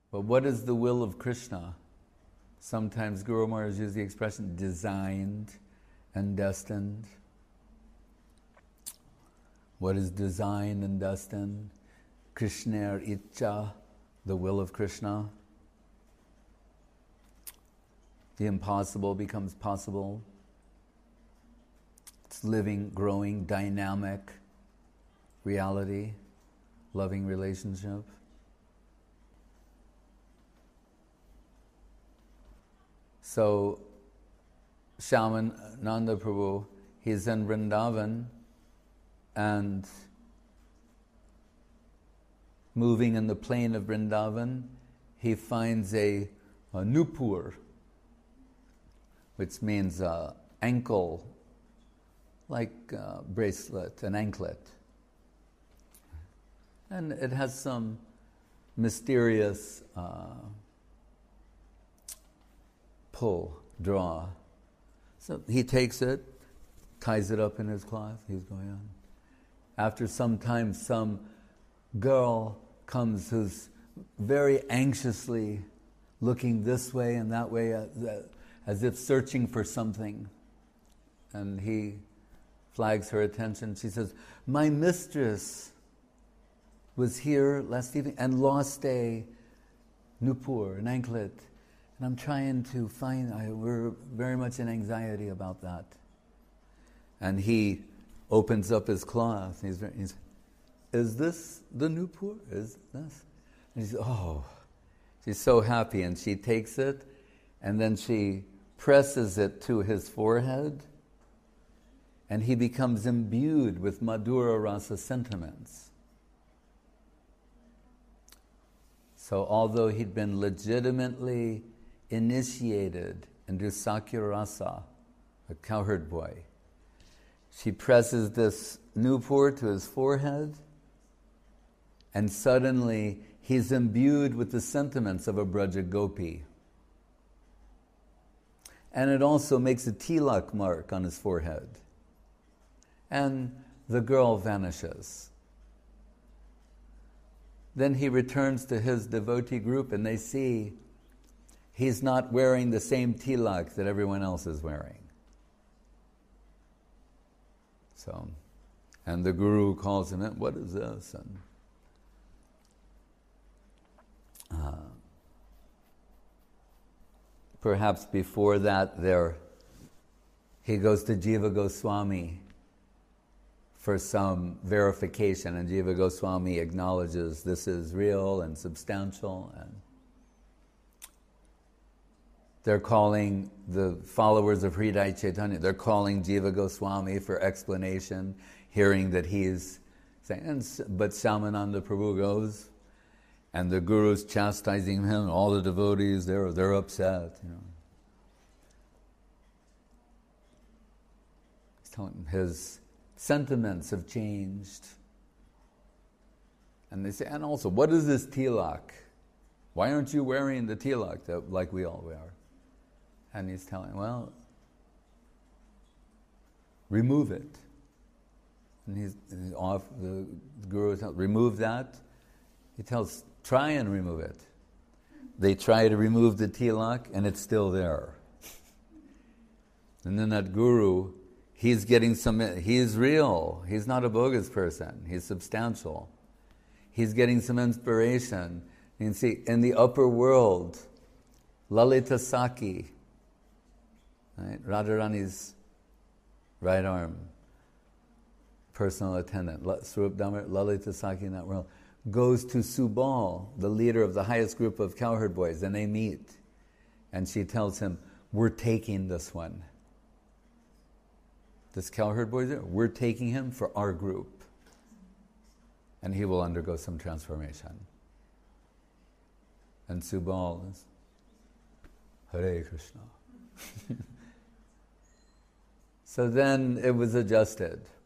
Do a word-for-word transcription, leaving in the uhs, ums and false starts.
But what is the will of Krishna? Sometimes Guru Maharaj uses the expression designed and destined. What is designed and destined? Krishna Icha, the will of Krishna. The impossible becomes possible. It's living, growing, dynamic reality, loving relationship. So, Shyamananda Prabhu, he's in Vrindavan and moving in the plain of Vrindavan, he finds a, a nupur, which means uh, ankle, like uh, bracelet, an anklet. And it has some mysterious uh, pull, draw. So he takes it, ties it up in his cloth, he's going on. After some time, some girl comes who's very anxiously looking this way and that way, uh, as if searching for something. And he flags her attention. She says, "My mistress was here last evening and lost a nupur, an anklet. And I'm trying to find, I, we're very much in anxiety about that." And he opens up his cloth. He's, very, he's is this the nupur? Is this? And he says, oh, she's so happy. And she takes it, and then she presses it to his forehead, and he becomes imbued with Madhura Rasa sentiments. So although he'd been legitimately initiated into Sakya Rasa, a cowherd boy, she presses this nupur to his forehead, and suddenly he's imbued with the sentiments of a Braja Gopi. And it also makes a tilak mark on his forehead. And the girl vanishes. Then he returns to his devotee group, and they see he's not wearing the same tilak that everyone else is wearing. So, and the guru calls him in, "What is this?" And uh, perhaps before that, there he goes to Jiva Goswami for some verification, and Jiva Goswami acknowledges this is real and substantial, and they're calling the followers of Hridaya Chaitanya, they're calling Jiva Goswami for explanation, hearing that he's saying, and, but Shyamananda Prabhu goes, and the guru's chastising him, all the devotees, they're, they're upset, you know. He's telling him his sentiments have changed. And they say, and also, what is this tilak? Why aren't you wearing the tilak that, like we all wear? And he's telling, well, remove it. And he's, he's off, the, the guru tells, remove that. He tells, try and remove it. They try to remove the tilak, and it's still there. And then that guru, he's getting some, he's real. He's not a bogus person. He's substantial. He's getting some inspiration. You can see, in the upper world, Lalita Saki, right? Radharani's right arm, personal attendant, Swarup Damar, Lalita Saki in that world, goes to Subal, the leader of the highest group of cowherd boys, and they meet. And she tells him, we're taking this one. This cowherd boy, we're taking him for our group. And he will undergo some transformation. And Subal is, Hare Krishna. So then it was adjusted.